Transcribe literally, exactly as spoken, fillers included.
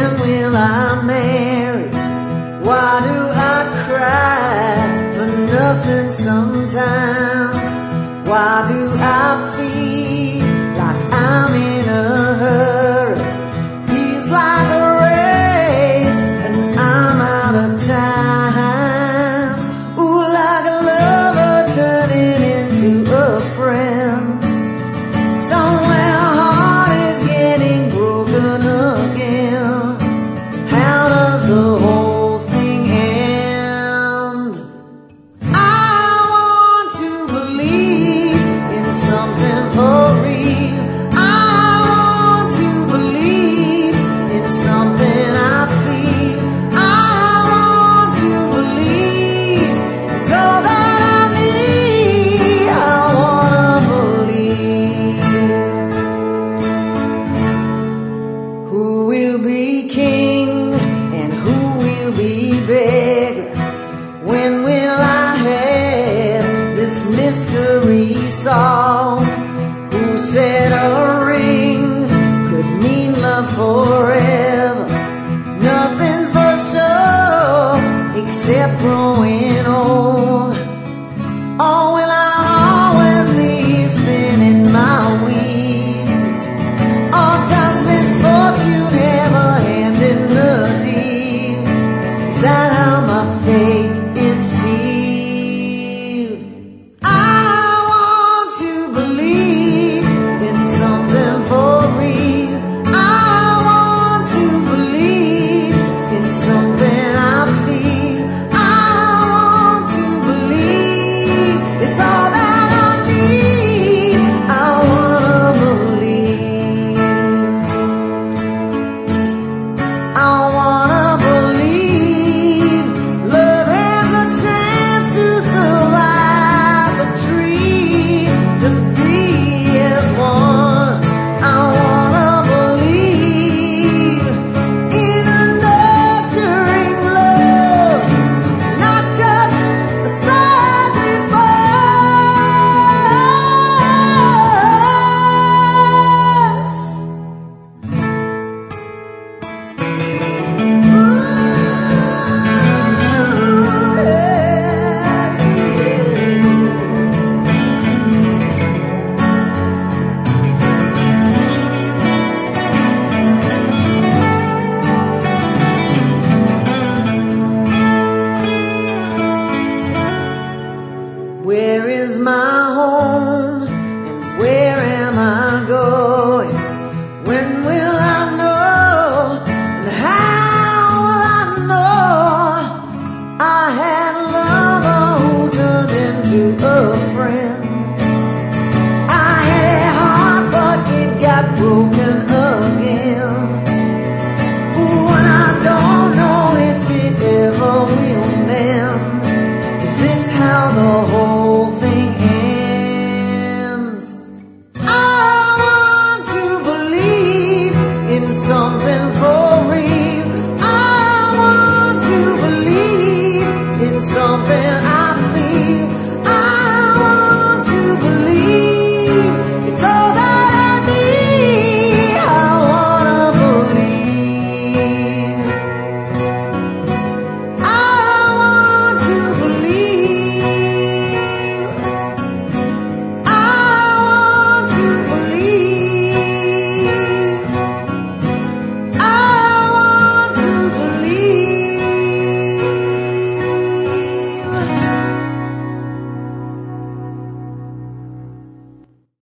When will I marry? Why do I cry for nothing sometimes? Why do I feel like I'm in a hurry? Feels like a race and I'm out of time. Ooh, like a lover turning into a friend. Somewhere heart is getting broken again. How does the whole thing end? I want to believe in something for real. I want to believe in something I feel. I want to believe it's all that I need. I wanna believe. Who will be king and who will be best?